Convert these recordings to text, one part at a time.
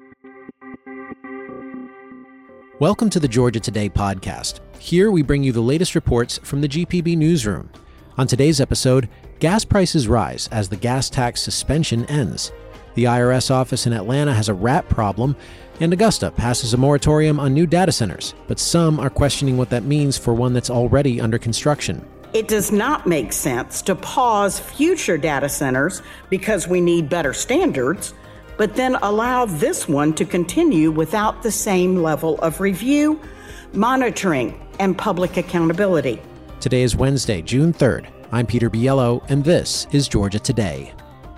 Welcome to the Georgia Today podcast. Here we bring you the latest reports from the GPB newsroom. On today's episode, gas prices rise as the gas tax suspension ends. The IRS office in Atlanta has a rat problem, and Augusta passes a moratorium on new data centers, but some are questioning what that means for one that's already under construction. It does not make sense to pause future data centers because we need better standards, but then allow this one to continue without the same level of review, monitoring, and public accountability. Today is Wednesday, June 3rd. I'm Peter Biello, and this is Georgia Today.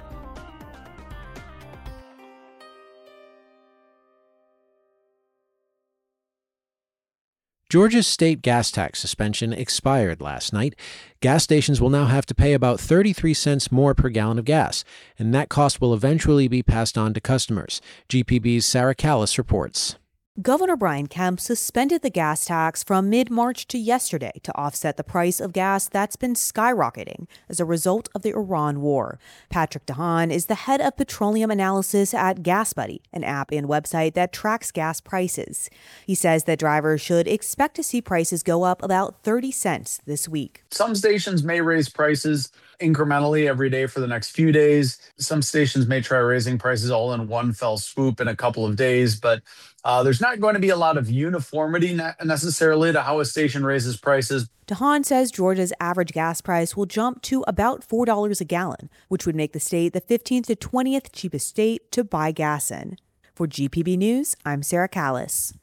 Georgia's state gas tax suspension expired last night. Gas stations will now have to pay about 33 cents more per gallon of gas, and that cost will eventually be passed on to customers. GPB's Sarah Callis reports. Governor Brian Kemp suspended the gas tax from mid-March to yesterday to offset the price of gas that's been skyrocketing as a result of the Iran war. Patrick DeHaan is the head of petroleum analysis at GasBuddy, an app and website that tracks gas prices. He says that drivers should expect to see prices go up about 30 cents this week. Some stations may raise prices incrementally every day for the next few days. Some stations may try raising prices all in one fell swoop in a couple of days, but there's not going to be a lot of uniformity necessarily to how a station raises prices. DeHaan says Georgia's average gas price will jump to about $4 a gallon, which would make the state the 15th to 20th cheapest state to buy gas in. For GPB News, I'm Sarah Callis.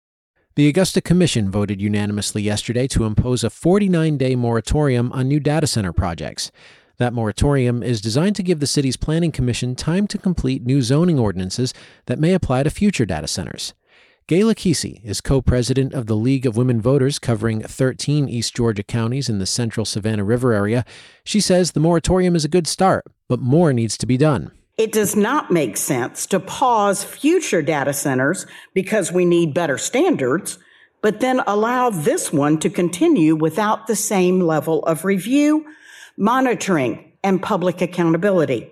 The Augusta Commission voted unanimously yesterday to impose a 49-day moratorium on new data center projects. That moratorium is designed to give the city's planning commission time to complete new zoning ordinances that may apply to future data centers. Gayla Kesey is co-president of the League of Women Voters covering 13 East Georgia counties in the central Savannah River area. She says the moratorium is a good start, but more needs to be done. It does not make sense to pause future data centers because we need better standards, but then allow this one to continue without the same level of review, monitoring, and public accountability.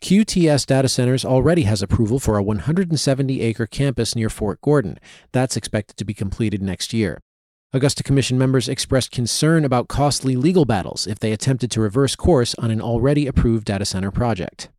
QTS Data Centers already has approval for a 170-acre campus near Fort Gordon. That's expected to be completed next year. Augusta Commission members expressed concern about costly legal battles if they attempted to reverse course on an already approved data center project.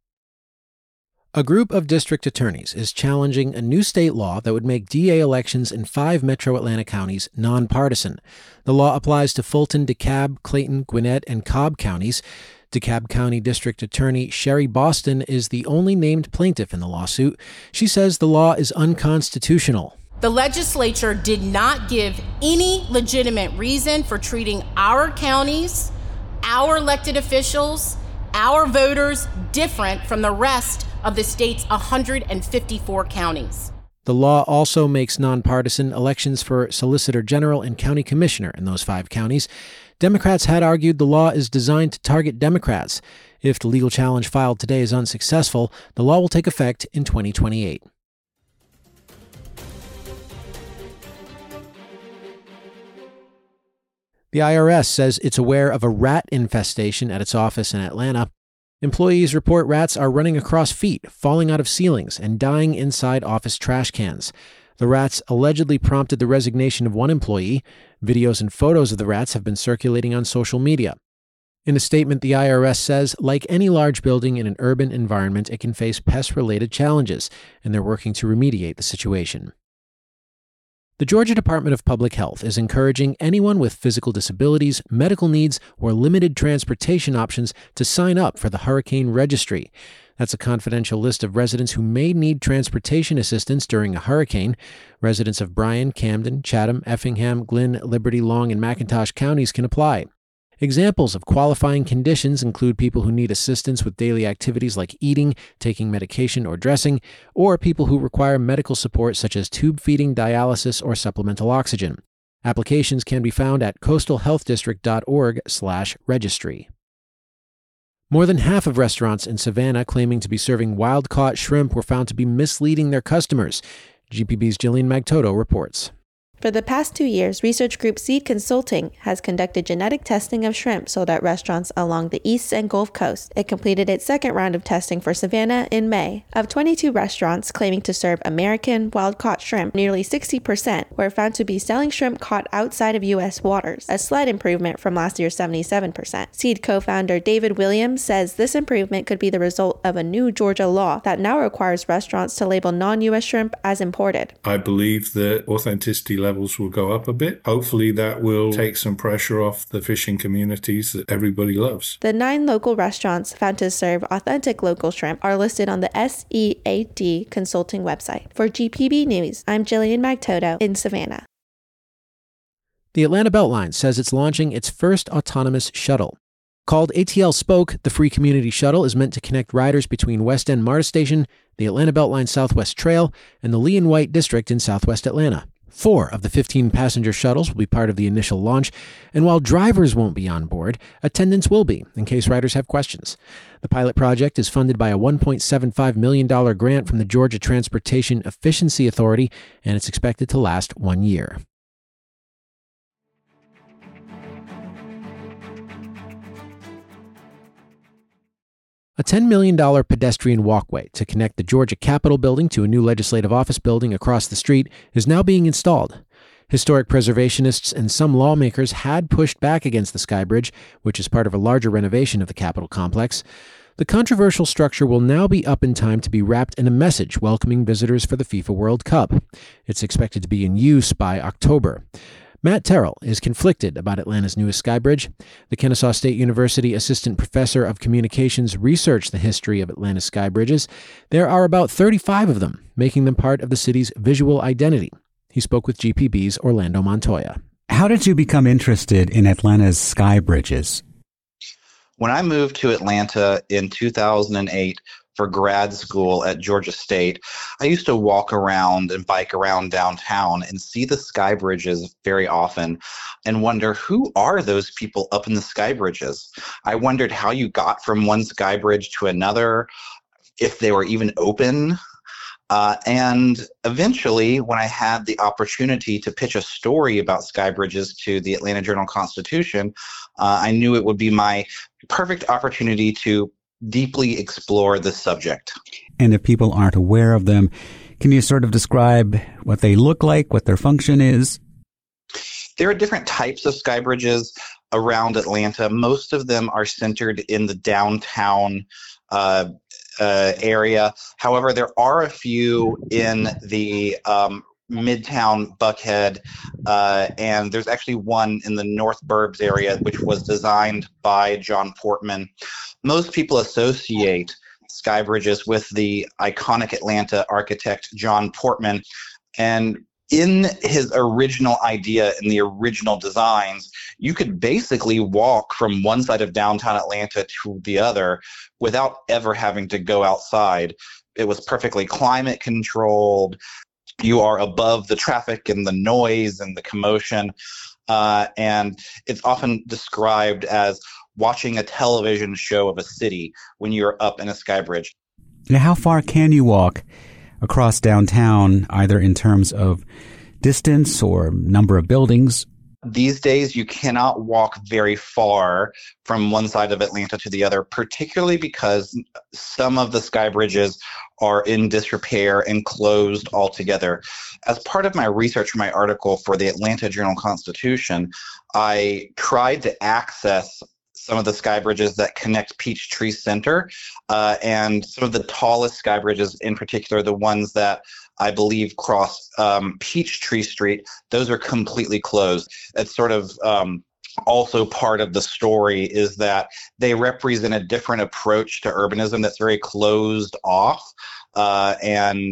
A group of district attorneys is challenging a new state law that would make DA elections in 5 metro Atlanta counties nonpartisan. The law applies to Fulton, DeKalb, Clayton, Gwinnett, and Cobb counties. DeKalb County District Attorney Sherry Boston is the only named plaintiff in the lawsuit. She says the law is unconstitutional. The legislature did not give any legitimate reason for treating our counties, our elected officials, our voters different from the rest of the state's 154 counties. The law also makes nonpartisan elections for Solicitor General and County Commissioner in those 5 counties. Democrats had argued the law is designed to target Democrats. If the legal challenge filed today is unsuccessful, the law will take effect in 2028. The IRS says it's aware of a rat infestation at its office in Atlanta. Employees report rats are running across feet, falling out of ceilings, and dying inside office trash cans. The rats allegedly prompted the resignation of one employee. Videos and photos of the rats have been circulating on social media. In a statement, the IRS says, like any large building in an urban environment, it can face pest-related challenges, and they're working to remediate the situation. The Georgia Department of Public Health is encouraging anyone with physical disabilities, medical needs, or limited transportation options to sign up for the Hurricane Registry. That's a confidential list of residents who may need transportation assistance during a hurricane. Residents of Bryan, Camden, Chatham, Effingham, Glynn, Liberty, Long, and McIntosh counties can apply. Examples of qualifying conditions include people who need assistance with daily activities like eating, taking medication or dressing, or people who require medical support such as tube feeding, dialysis, or supplemental oxygen. Applications can be found at coastalhealthdistrict.org/registry. More than half of restaurants in Savannah claiming to be serving wild-caught shrimp were found to be misleading their customers. GPB's Jillian Magtoto reports. For the past 2 years, research group Seed Consulting has conducted genetic testing of shrimp sold at restaurants along the East and Gulf Coast. It completed its second round of testing for Savannah in May. Of 22 restaurants claiming to serve American wild-caught shrimp, nearly 60% were found to be selling shrimp caught outside of U.S. waters, a slight improvement from last year's 77%. Seed co-founder David Williams says this improvement could be the result of a new Georgia law that now requires restaurants to label non-U.S. shrimp as imported. I believe that authenticity levels will go up a bit. Hopefully that will take some pressure off the fishing communities that everybody loves. The 9 local restaurants found to serve authentic local shrimp are listed on the SEAD Consulting website. For GPB News, I'm Jillian Magtoto in Savannah. The Atlanta Beltline says it's launching its first autonomous shuttle. Called ATL Spoke, the free community shuttle is meant to connect riders between West End MARTA Station, the Atlanta Beltline Southwest Trail, and the Lee and White District in Southwest Atlanta. 4 of the 15 passenger shuttles will be part of the initial launch, and while drivers won't be on board, attendants will be, in case riders have questions. The pilot project is funded by a $1.75 million grant from the Georgia Transportation Efficiency Authority, and it's expected to last 1 year. A $10 million pedestrian walkway to connect the Georgia Capitol building to a new legislative office building across the street is now being installed. Historic preservationists and some lawmakers had pushed back against the Sky Bridge, which is part of a larger renovation of the Capitol complex. The controversial structure will now be up in time to be wrapped in a message welcoming visitors for the FIFA World Cup. It's expected to be in use by October. Matt Terrell is conflicted about Atlanta's newest Sky Bridge. The Kennesaw State University Assistant Professor of Communications researched the history of Atlanta's sky bridges. There are about 35 of them, making them part of the city's visual identity. He spoke with GPB's Orlando Montoya. How did you become interested in Atlanta's sky bridges? When I moved to Atlanta in 2008, for grad school at Georgia State, I used to walk around and bike around downtown and see the sky bridges very often and wonder, who are those people up in the sky bridges? I wondered how you got from one sky bridge to another, if they were even open. And eventually, when I had the opportunity to pitch a story about sky bridges to the Atlanta Journal-Constitution, I knew it would be my perfect opportunity to deeply explore the subject. And if people aren't aware of them, can you sort of describe what they look like, what their function is? There are different types of sky bridges around Atlanta. Most of them are centered in the downtown area. However, there are a few in the Midtown Buckhead, and there's actually one in the North Burbs area, which was designed by John Portman. Most people associate sky bridges with the iconic Atlanta architect John Portman, and in his original idea, in the original designs, you could basically walk from one side of downtown Atlanta to the other without ever having to go outside. It was perfectly climate controlled. You are above the traffic and the noise and the commotion. And it's often described as watching a television show of a city when you're up in a sky bridge. Now, how far can you walk across downtown, either in terms of distance or number of buildings? These days, you cannot walk very far from one side of Atlanta to the other, particularly because some of the sky bridges are in disrepair and closed altogether. As part of my research for my article for the Atlanta Journal-Constitution, I tried to access some of the sky bridges that connect Peachtree Center, and some of the tallest sky bridges, in particular the ones that I believe cross Peachtree Street. Those are completely closed. It's sort of also part of the story is that they represent a different approach to urbanism that's very closed off. I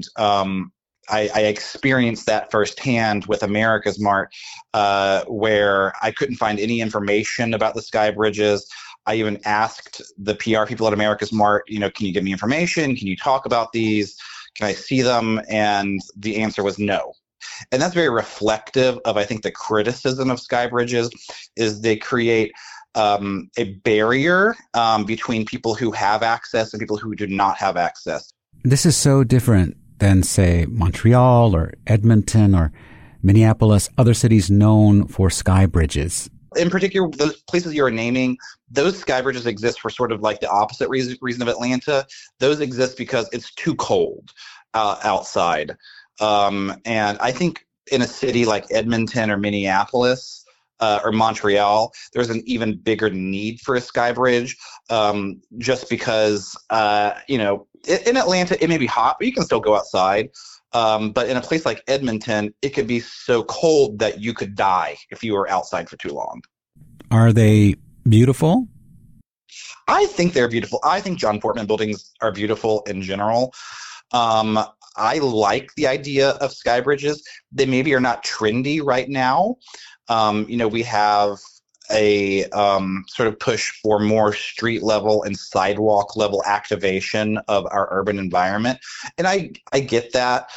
experienced that firsthand with America's Mart, where I couldn't find any information about the sky bridges. I even asked the PR people at America's Mart, can you give me information? Can you talk about these? Can I see them? And the answer was no. And that's very reflective of, I think, the criticism of sky bridges is they create a barrier between people who have access and people who do not have access. This is so different than, say, Montreal or Edmonton or Minneapolis, other cities known for sky bridges? In particular, the places you're naming, those sky bridges exist for sort of like the opposite reason of Atlanta. Those exist because it's too cold outside. And I think in a city like Edmonton or Minneapolis or Montreal, there's an even bigger need for a sky bridge, just because, in Atlanta, it may be hot, but you can still go outside. But in a place like Edmonton, it could be so cold that you could die if you were outside for too long. Are they beautiful? I think they're beautiful. I think John Portman buildings are beautiful in general. I like the idea of sky bridges. They maybe are not trendy right now. We have a sort of push for more street level and sidewalk level activation of our urban environment. And I get that.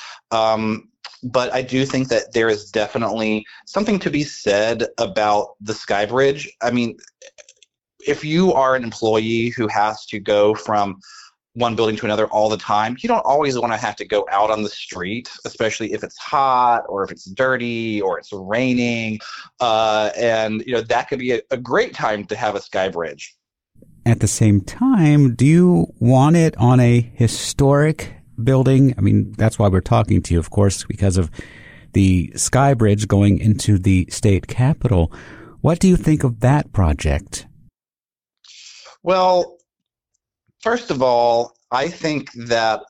But I do think that there is definitely something to be said about the sky bridge. I mean, if you are an employee who has to go from one building to another all the time, you don't always want to have to go out on the street, especially if it's hot or if it's dirty or it's raining. And that could be a great time to have a sky bridge. At the same time, do you want it on a historic building? I mean, that's why we're talking to you, of course, because of the sky bridge going into the state capitol. What do you think of that project? Well, first of all, I think that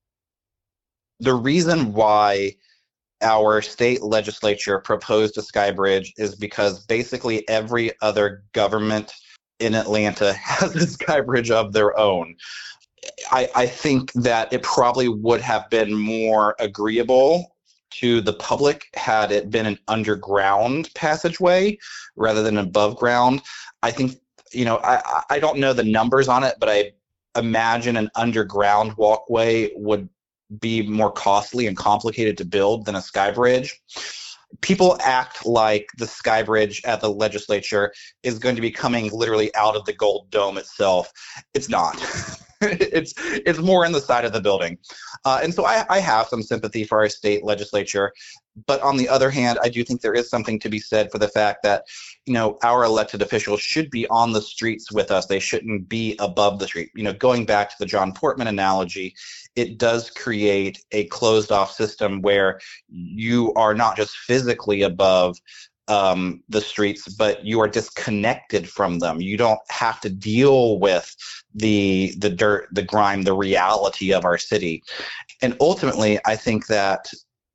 the reason why our state legislature proposed a sky bridge is because basically every other government in Atlanta has a sky bridge of their own. I think that it probably would have been more agreeable to the public had it been an underground passageway rather than above ground. I think, I don't know the numbers on it, but I imagine an underground walkway would be more costly and complicated to build than a sky bridge. People act like the sky bridge at the legislature is going to be coming literally out of the gold dome itself. It's not. It's more in the side of the building. And so I have some sympathy for our state legislature. But on the other hand, I do think there is something to be said for the fact that, our elected officials should be on the streets with us. They shouldn't be above the street. Going back to the John Portman analogy, it does create a closed off system where you are not just physically above the streets, but you are disconnected from them. You don't have to deal with the dirt, the grime, the reality of our city. And ultimately, I think that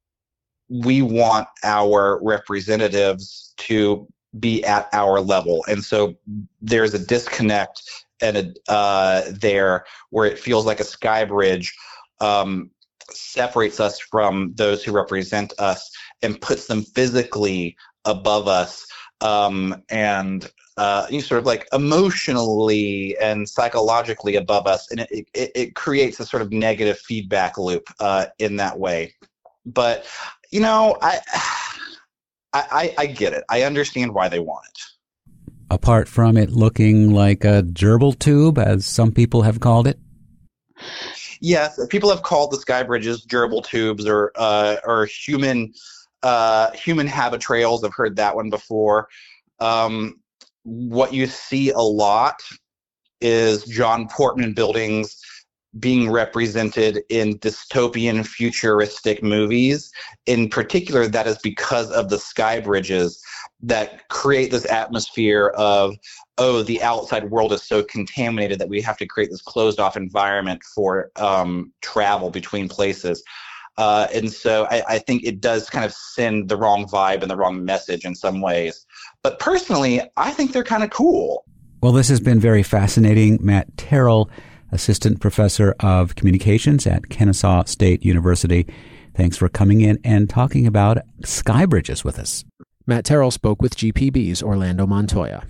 we want our representatives to be at our level. And so there's a disconnect and there where it feels like a sky bridge separates us from those who represent us and puts them physically above us, and sort of like emotionally and psychologically above us, and it creates a sort of negative feedback loop in that way. But I get it. I understand why they want it. Apart from it looking like a gerbil tube, as some people have called it. Yes, people have called the sky bridges gerbil tubes or human habitrails. I've heard that one before. What you see a lot is John Portman buildings being represented in dystopian futuristic movies. In particular, that is because of the sky bridges that create this atmosphere of, the outside world is so contaminated that we have to create this closed off environment for travel between places. And so I think it does kind of send the wrong vibe and the wrong message in some ways. But personally, I think they're kind of cool. Well, this has been very fascinating. Matt Terrell, Assistant Professor of Communications at Kennesaw State University. Thanks for coming in and talking about sky bridges with us. Matt Terrell spoke with GPB's Orlando Montoya.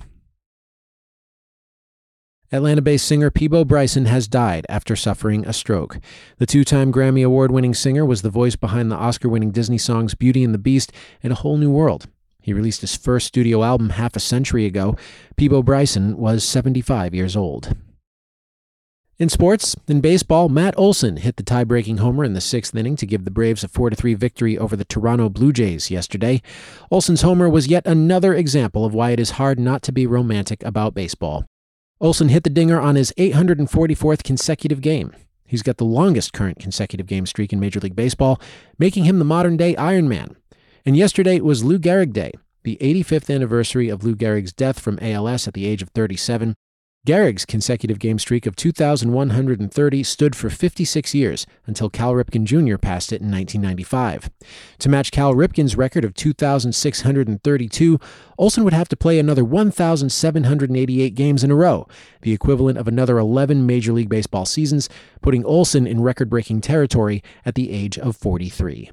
Atlanta-based singer Peabo Bryson has died after suffering a stroke. The two-time Grammy Award-winning singer was the voice behind the Oscar-winning Disney songs Beauty and the Beast and A Whole New World. He released his first studio album half a century ago. Peabo Bryson was 75 years old. In sports, in baseball, Matt Olson hit the tie-breaking homer in the 6th inning to give the Braves a 4-3 victory over the Toronto Blue Jays yesterday. Olson's homer was yet another example of why it is hard not to be romantic about baseball. Olson hit the dinger on his 844th consecutive game. He's got the longest current consecutive game streak in Major League Baseball, making him the modern-day Iron Man. And yesterday was Lou Gehrig Day, the 85th anniversary of Lou Gehrig's death from ALS at the age of 37. Gehrig's consecutive game streak of 2,130 stood for 56 years until Cal Ripken Jr. passed it in 1995. To match Cal Ripken's record of 2,632, Olson would have to play another 1,788 games in a row, the equivalent of another 11 Major League Baseball seasons, putting Olson in record-breaking territory at the age of 43.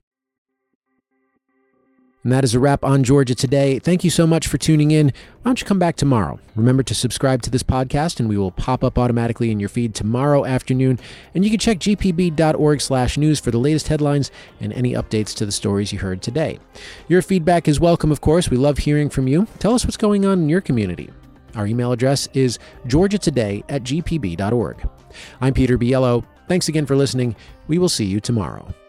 And that is a wrap on Georgia Today. Thank you so much for tuning in. Why don't you come back tomorrow? Remember to subscribe to this podcast, and we will pop up automatically in your feed tomorrow afternoon. And you can check gpb.org/news for the latest headlines and any updates to the stories you heard today. Your feedback is welcome, of course. We love hearing from you. Tell us what's going on in your community. Our email address is georgiatoday@gpb.org. I'm Peter Biello. Thanks again for listening. We will see you tomorrow.